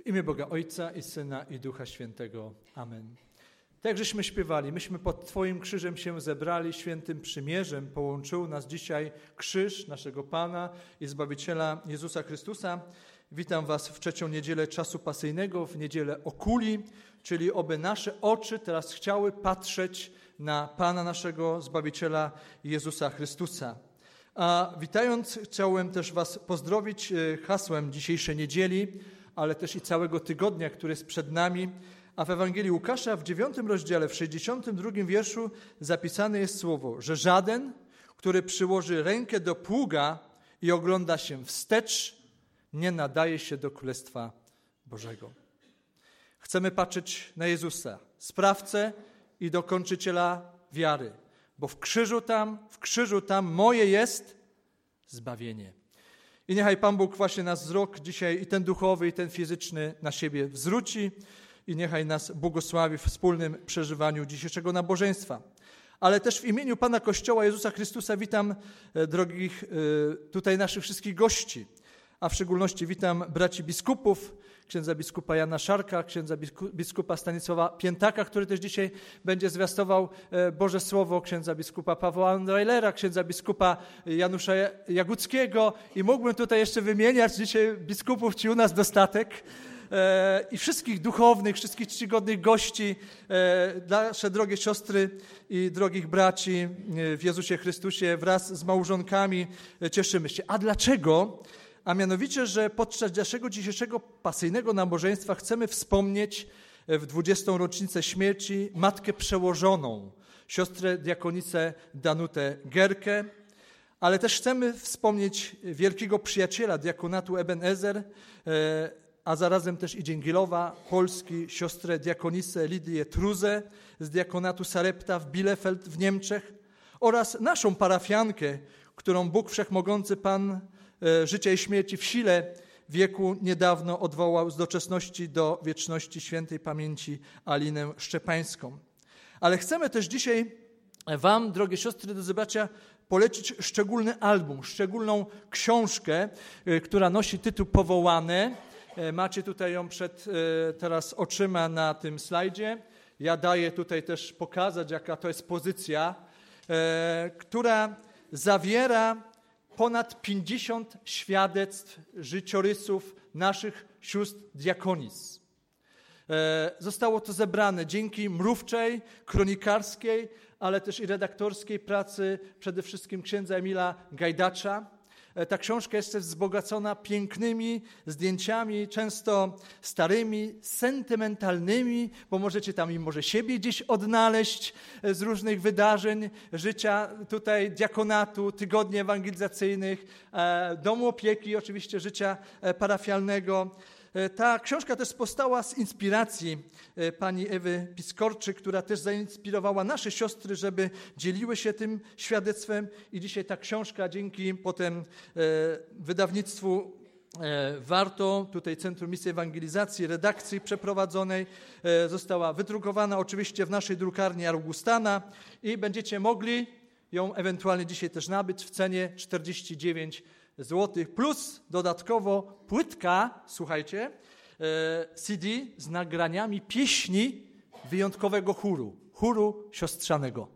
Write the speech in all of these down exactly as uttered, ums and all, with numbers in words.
W imię Boga Ojca i Syna i Ducha Świętego. Amen. Tak jak żeśmy śpiewali, myśmy pod Twoim krzyżem się zebrali, świętym przymierzem połączył nas dzisiaj krzyż naszego Pana i Zbawiciela Jezusa Chrystusa. Witam Was w trzecią niedzielę czasu pasyjnego, w niedzielę Okuli, czyli oby nasze oczy teraz chciały patrzeć na Pana naszego Zbawiciela Jezusa Chrystusa. A witając, chciałem też Was pozdrowić hasłem dzisiejszej niedzieli, ale też i całego tygodnia, który jest przed nami. A w Ewangelii Łukasza w dziewiątym rozdziale, w sześćdziesiątym drugim wierszu zapisane jest słowo, że żaden, który przyłoży rękę do pługa i ogląda się wstecz, nie nadaje się do Królestwa Bożego. Chcemy patrzeć na Jezusa, sprawcę i dokończyciela wiary, bo w krzyżu tam, w krzyżu tam moje jest zbawienie. I niechaj Pan Bóg właśnie nas wzrok dzisiaj i ten duchowy, i ten fizyczny na siebie zwróci i niechaj nas błogosławi w wspólnym przeżywaniu dzisiejszego nabożeństwa. Ale też w imieniu Pana Kościoła Jezusa Chrystusa witam drogich tutaj naszych wszystkich gości, a w szczególności witam braci biskupów, księdza biskupa Jana Szarka, księdza biskupa Stanisława Piętaka, który też dzisiaj będzie zwiastował Boże Słowo, księdza biskupa Pawła Andrejlera, księdza biskupa Janusza Jaguckiego i mógłbym tutaj jeszcze wymieniać dzisiaj biskupów, ci u nas dostatek, i wszystkich duchownych, wszystkich czcigodnych gości, nasze drogie siostry i drogich braci w Jezusie Chrystusie wraz z małżonkami cieszymy się. A dlaczego? A mianowicie, że podczas naszego dzisiejszego pasyjnego nabożeństwa chcemy wspomnieć w dwudziestą rocznicę śmierci matkę przełożoną, siostrę diakonicę Danutę Gerkę, ale też chcemy wspomnieć wielkiego przyjaciela diakonatu Ebenezer, a zarazem też i Dzięgielowa Polski, siostrę diakonicę Lidię Truzę z diakonatu Sarepta w Bielefeld w Niemczech oraz naszą parafiankę, którą Bóg Wszechmogący Pan życia i śmierci w sile wieku niedawno odwołał z doczesności do wieczności świętej pamięci Alinę Szczepańską. Ale chcemy też dzisiaj Wam, drogie siostry, drodzy bracia, polecić szczególny album, szczególną książkę, która nosi tytuł Powołane. Macie tutaj ją przed teraz oczyma na tym slajdzie. Ja daję tutaj też pokazać, jaka to jest pozycja, która zawiera ponad pięćdziesiąt świadectw, życiorysów naszych sióstr diakonis. Zostało to zebrane dzięki mrówczej, kronikarskiej, ale też i redaktorskiej pracy przede wszystkim księdza Emila Gajdacza. Ta książka jest też wzbogacona pięknymi zdjęciami, często starymi, sentymentalnymi, bo możecie tam i może siebie gdzieś odnaleźć z różnych wydarzeń życia tutaj diakonatu, tygodni ewangelizacyjnych, domu opieki, oczywiście życia parafialnego. Ta książka też powstała z inspiracji pani Ewy Piskorczyk, która też zainspirowała nasze siostry, żeby dzieliły się tym świadectwem i dzisiaj ta książka dzięki potem wydawnictwu Warto, tutaj Centrum Misji Ewangelizacji, redakcji przeprowadzonej, została wydrukowana oczywiście w naszej drukarni Augustana i będziecie mogli ją ewentualnie dzisiaj też nabyć w cenie czterdzieści dziewięć złotych, plus dodatkowo płytka, słuchajcie, C D z nagraniami pieśni wyjątkowego chóru, chóru siostrzanego.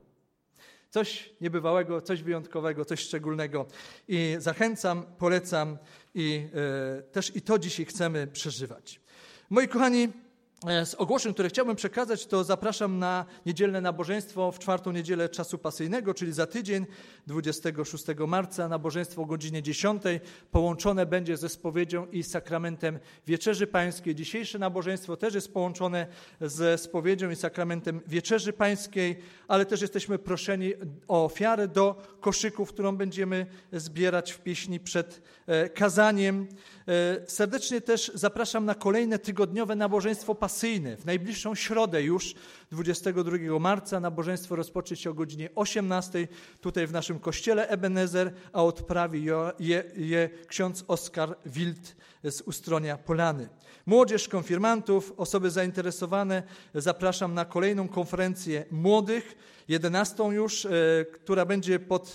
Coś niebywałego, coś wyjątkowego, coś szczególnego i zachęcam, polecam i e, też i to dzisiaj chcemy przeżywać. Moi kochani, z ogłoszeń, które chciałbym przekazać, to zapraszam na niedzielne nabożeństwo w czwartą niedzielę czasu pasyjnego, czyli za tydzień, dwudziestego szóstego marca, nabożeństwo o godzinie dziesiątej. Połączone będzie ze spowiedzią i sakramentem Wieczerzy Pańskiej. Dzisiejsze nabożeństwo też jest połączone ze spowiedzią i sakramentem Wieczerzy Pańskiej, ale też jesteśmy proszeni o ofiarę do koszyków, którą będziemy zbierać w pieśni przed kazaniem. Serdecznie też zapraszam na kolejne tygodniowe nabożeństwo pasyjne. W najbliższą środę już, dwudziestego drugiego marca, nabożeństwo rozpocznie się o godzinie osiemnastej tutaj w naszym kościele Ebenezer, a odprawi je, je ksiądz Oskar Wild z Ustronia Polany. Młodzież, konfirmantów, osoby zainteresowane zapraszam na kolejną konferencję młodych, jedenastą już, która będzie pod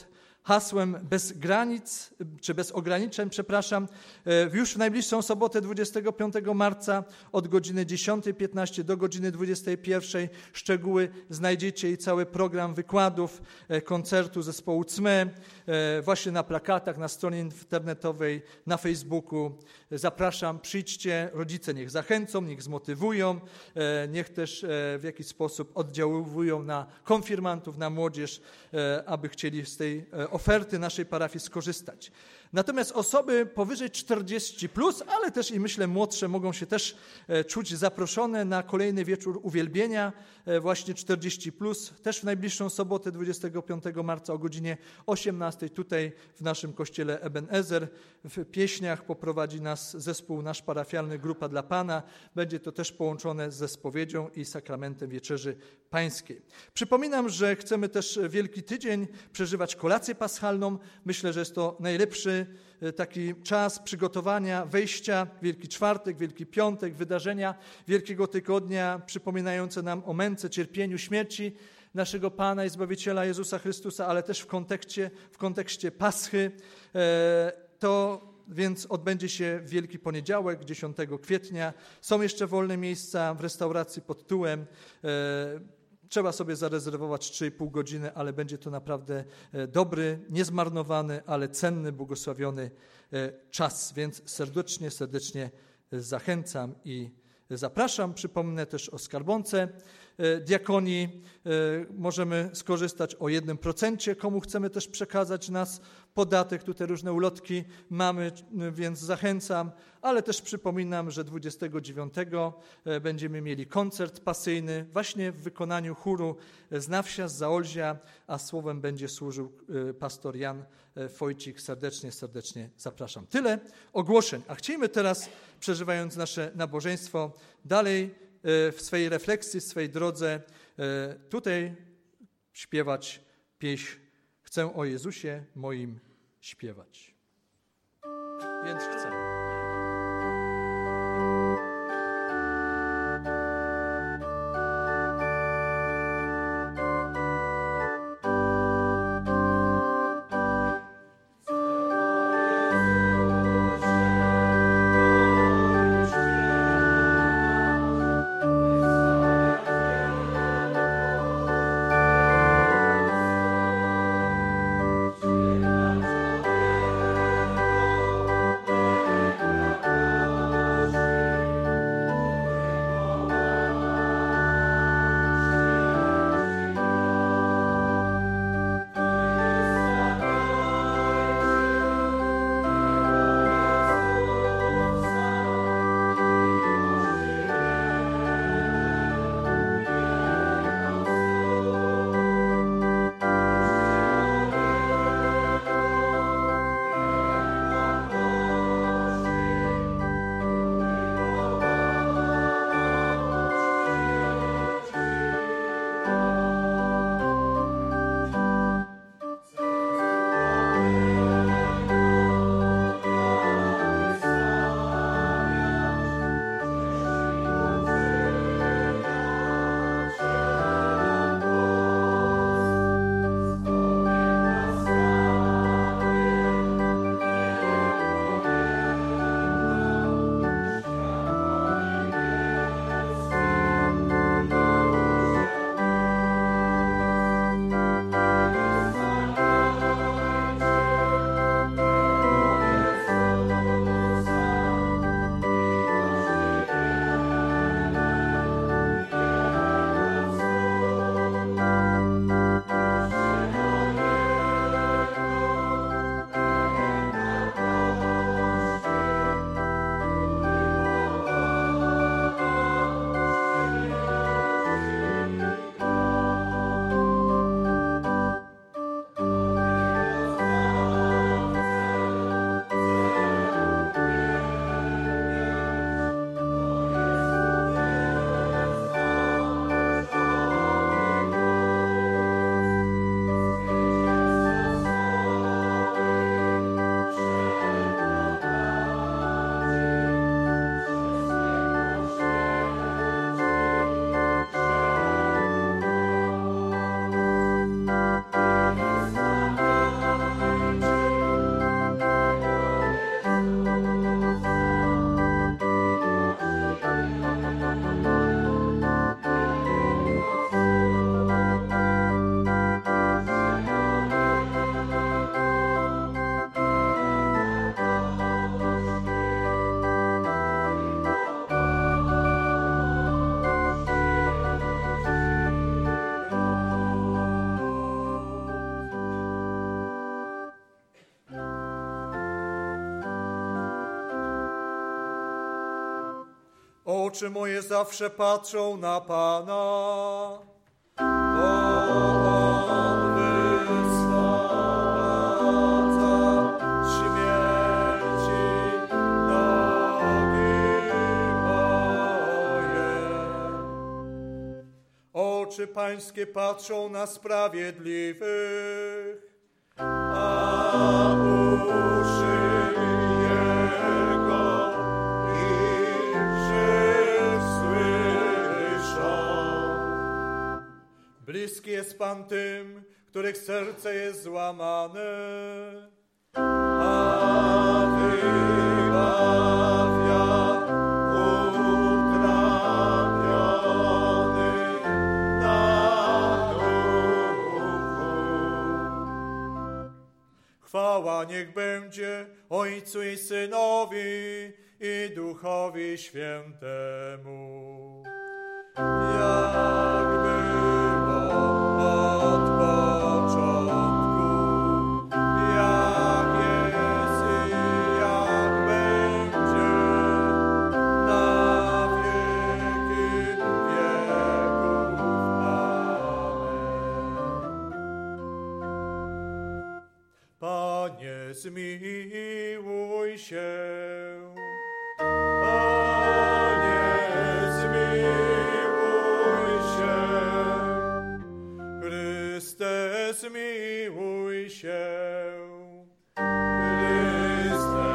hasłem bez granic, czy bez ograniczeń, przepraszam, już w najbliższą sobotę dwudziestego piątego marca od godziny dziesiątej piętnaście do godziny dwudziestej pierwszej. Szczegóły znajdziecie i cały program wykładów, koncertu zespołu C M E właśnie na plakatach, na stronie internetowej, na Facebooku. Zapraszam, przyjdźcie, rodzice niech zachęcą, niech zmotywują, niech też w jakiś sposób oddziałują na konfirmantów, na młodzież, aby chcieli z tej oferty naszej parafii skorzystać. Natomiast osoby powyżej czterdziestu plus, ale też i myślę młodsze mogą się też czuć zaproszone na kolejny wieczór uwielbienia, właśnie czterdziestu plus, też w najbliższą sobotę dwudziestego piątego marca o godzinie osiemnastej tutaj w naszym kościele Ebenezer. W pieśniach poprowadzi nas zespół nasz parafialny Grupa dla Pana. Będzie to też połączone ze spowiedzią i sakramentem Wieczerzy Pańskiej. Przypominam, że chcemy też Wielki Tydzień przeżywać kolację paschalną. Myślę, że jest to najlepszy taki czas przygotowania, wejścia, Wielki Czwartek, Wielki Piątek, wydarzenia Wielkiego Tygodnia przypominające nam o męce, cierpieniu, śmierci naszego Pana i Zbawiciela Jezusa Chrystusa, ale też w kontekście, w kontekście Paschy. To więc odbędzie się Wielki Poniedziałek, dziesiątego kwietnia. Są jeszcze wolne miejsca w restauracji pod Tyłem. Trzeba sobie zarezerwować trzy i pół godziny, ale będzie to naprawdę dobry, niezmarnowany, ale cenny, błogosławiony czas. Więc serdecznie, serdecznie zachęcam i zapraszam. Przypomnę też o skarbonce diakonii. Możemy skorzystać o jednym procencie, komu chcemy też przekazać nas podatek. Tutaj różne ulotki mamy, więc zachęcam, ale też przypominam, że dwudziestego dziewiątego będziemy mieli koncert pasyjny właśnie w wykonaniu chóru z na wsi, z Zaolzia, a słowem będzie służył pastor Jan Wojcik. Serdecznie, serdecznie zapraszam. Tyle ogłoszeń. A chcielibyśmy teraz, przeżywając nasze nabożeństwo, dalej w swojej refleksji, w swojej drodze tutaj śpiewać pieśń Chcę o Jezusie moim śpiewać. Więc chcę. Thank you. Oczy moje zawsze patrzą na Pana, bo On wyswobadza śmierci nogi moje. Oczy Pańskie patrzą na sprawiedliwych, a uszy Jego bliski jest Pan tym, których serce jest złamane, a wybawia utrapiony na duchu. Chwała niech będzie Ojcu i Synowi i Duchowi Świętemu, jak było od początku, jak jest i jak będzie, na wieki wieków. Amen. Panie, zmiłuj się. Zmiłuj się, Chryste,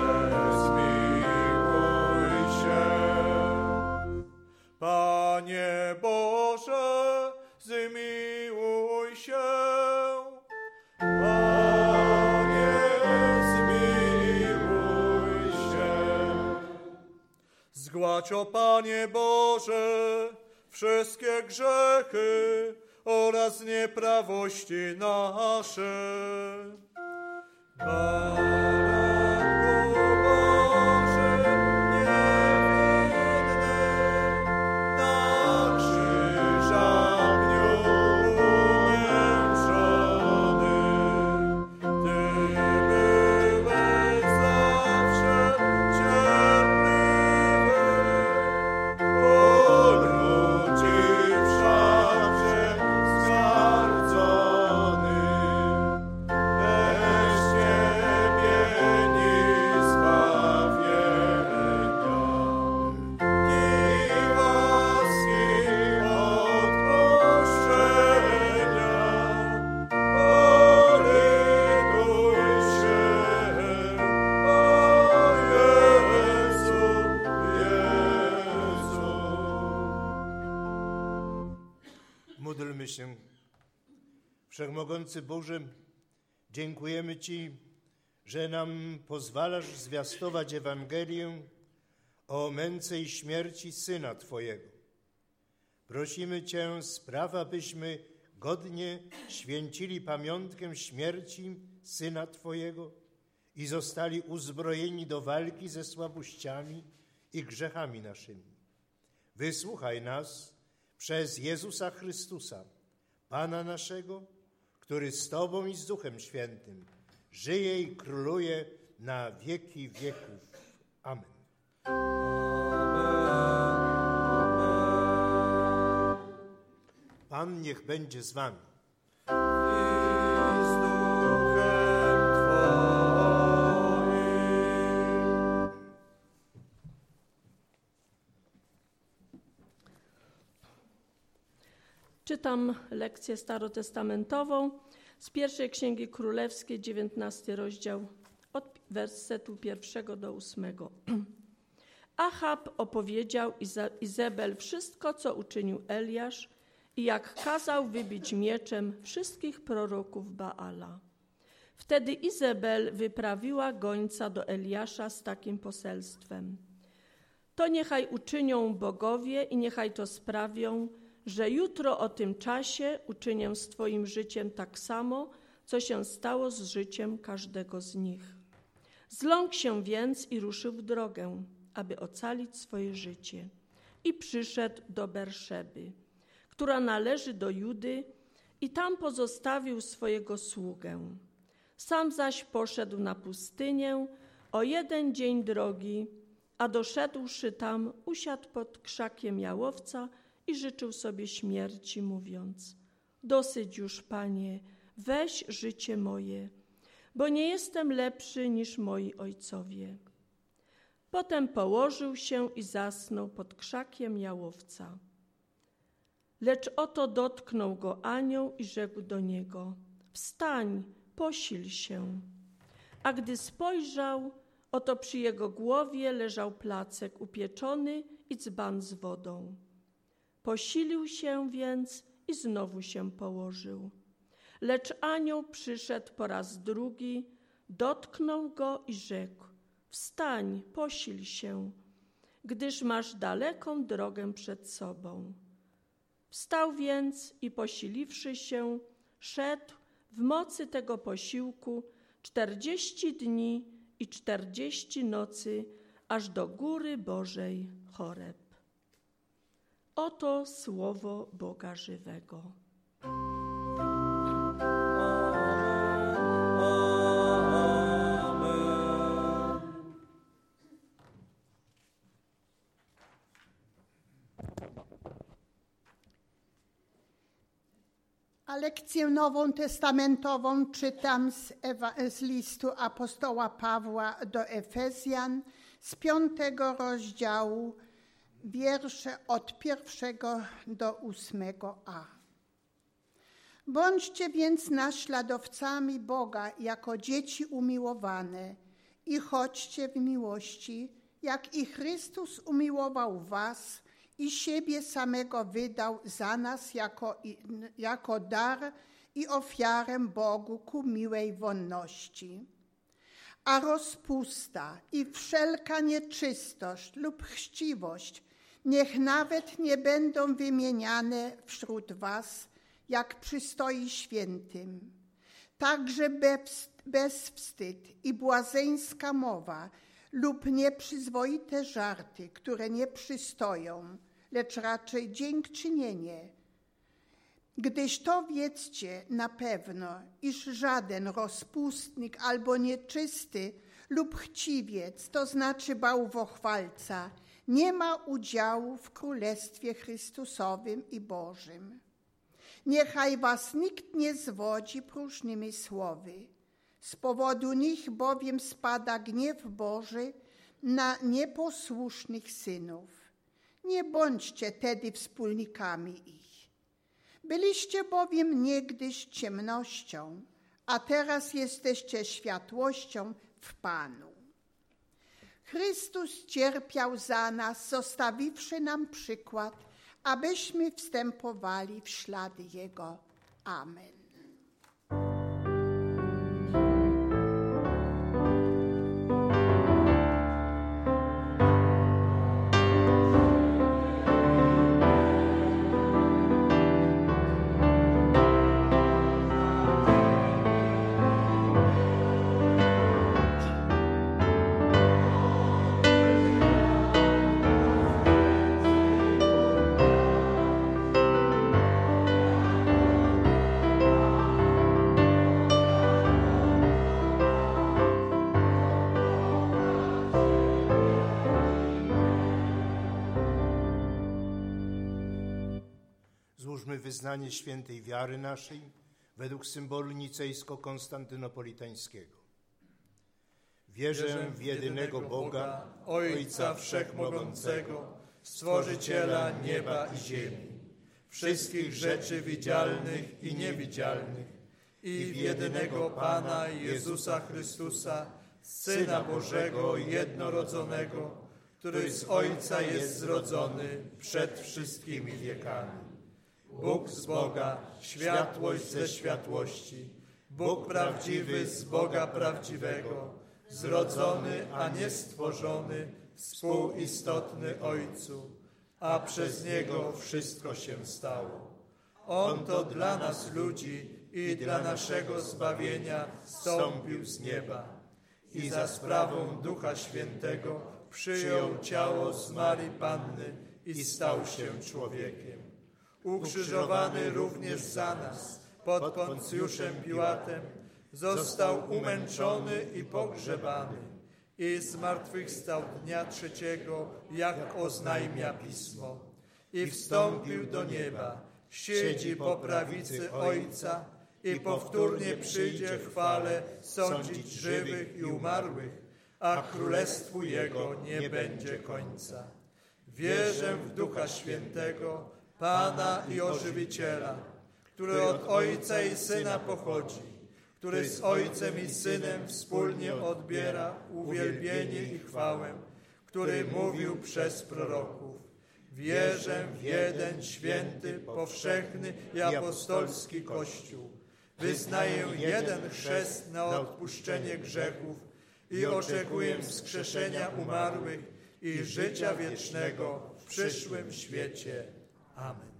zmiłuj się. Panie Boże, zmiłuj się. Panie, zmiłuj się. Zgładź, o Panie Boże, wszystkie grzechy oraz nieprawości nasze. Baranku Boży niewinny, na krzyżach dniu umęczony, Ty byłeś zawsze cierpliwy, o ludzi wszakże zgardzony, bez Ciebie nic zbawienia, ni łaski odpuszczenia. Polituj się, o Jezu, Jezu. Módlmy się. Wszechmogący Boże, dziękujemy Ci, że nam pozwalasz zwiastować Ewangelię o męce i śmierci Syna Twojego. Prosimy Cię, spraw, abyśmy godnie święcili pamiątkę śmierci Syna Twojego i zostali uzbrojeni do walki ze słabościami i grzechami naszymi. Wysłuchaj nas przez Jezusa Chrystusa, Pana naszego, który z Tobą i z Duchem Świętym żyje i króluje na wieki wieków. Amen. Pan niech będzie z wami. I z duchem Twoim. Czytam lekcję starotestamentową z pierwszej Księgi Królewskiej, dziewiętnasty rozdział, od wersetu pierwszego do ósmego. Achab opowiedział Izebel wszystko, co uczynił Eliasz i jak kazał wybić mieczem wszystkich proroków Baala. Wtedy Izebel wyprawiła gońca do Eliasza z takim poselstwem: to niechaj uczynią bogowie i niechaj to sprawią, że jutro o tym czasie uczynię z Twoim życiem tak samo, co się stało z życiem każdego z nich. Zląkł się więc i ruszył w drogę, aby ocalić swoje życie. I przyszedł do Berszeby, która należy do Judy, i tam pozostawił swojego sługę. Sam zaś poszedł na pustynię o jeden dzień drogi, a doszedłszy tam, usiadł pod krzakiem jałowca i życzył sobie śmierci, mówiąc: dosyć już, Panie, weź życie moje, bo nie jestem lepszy niż moi ojcowie. Potem położył się i zasnął pod krzakiem jałowca. Lecz oto dotknął go anioł i rzekł do niego: wstań, posil się. A gdy spojrzał, oto przy jego głowie leżał placek upieczony i dzban z wodą. Posilił się więc i znowu się położył. Lecz anioł przyszedł po raz drugi, dotknął go i rzekł: wstań, posil się, gdyż masz daleką drogę przed sobą. Wstał więc i posiliwszy się, szedł w mocy tego posiłku czterdzieści dni i czterdzieści nocy, aż do góry Bożej Choreb. Oto słowo Boga żywego. A lekcję nową testamentową czytam z, Ewa- z listu apostoła Pawła do Efezjan z piątego rozdziału, wiersze od pierwszego do ósmego a. Bądźcie więc naśladowcami Boga jako dzieci umiłowane i chodźcie w miłości, jak i Chrystus umiłował was i siebie samego wydał za nas jako, jako dar i ofiarę Bogu ku miłej wonności. A rozpusta i wszelka nieczystość lub chciwość niech nawet nie będą wymieniane wśród was, jak przystoi świętym. Także bez, bezwstyd i błazeńska mowa lub nieprzyzwoite żarty, które nie przystoją, lecz raczej dziękczynienie. Gdyż to wiedzcie na pewno, iż żaden rozpustnik albo nieczysty lub chciwiec, to znaczy bałwochwalca, nie ma udziału w Królestwie Chrystusowym i Bożym. Niechaj was nikt nie zwodzi próżnymi słowy. Z powodu nich bowiem spada gniew Boży na nieposłusznych synów. Nie bądźcie tedy wspólnikami ich. Byliście bowiem niegdyś ciemnością, a teraz jesteście światłością w Panu. Chrystus cierpiał za nas, zostawiwszy nam przykład, abyśmy wstępowali w ślady Jego. Amen. Złóżmy wyznanie świętej wiary naszej według symbolu nicejsko-konstantynopolitańskiego. Wierzę w jedynego Boga, Ojca Wszechmogącego, Stworzyciela nieba i ziemi, wszystkich rzeczy widzialnych i niewidzialnych, i w jedynego Pana Jezusa Chrystusa, Syna Bożego jednorodzonego, który z Ojca jest zrodzony przed wszystkimi wiekami. Bóg z Boga, światłość ze światłości, Bóg prawdziwy z Boga prawdziwego, zrodzony, a nie stworzony, współistotny Ojcu, a przez Niego wszystko się stało. On to dla nas ludzi i dla naszego zbawienia zstąpił z nieba i za sprawą Ducha Świętego przyjął ciało z Marii Panny i stał się człowiekiem. Ukrzyżowany również za nas pod Poncjuszem Piłatem, został umęczony i pogrzebany i zmartwychwstał dnia trzeciego, jak oznajmia Pismo. I wstąpił do nieba, siedzi po prawicy Ojca i powtórnie przyjdzie w chwale sądzić żywych i umarłych, a królestwu Jego nie będzie końca. Wierzę w Ducha Świętego, Pana i Ożywiciela, który od Ojca i Syna pochodzi, który z Ojcem i Synem wspólnie odbiera uwielbienie i chwałę, który mówił przez proroków. Wierzę w jeden święty, powszechny i apostolski Kościół. Wyznaję jeden chrzest na odpuszczenie grzechów i oczekuję wskrzeszenia umarłych i życia wiecznego w przyszłym świecie. Amen.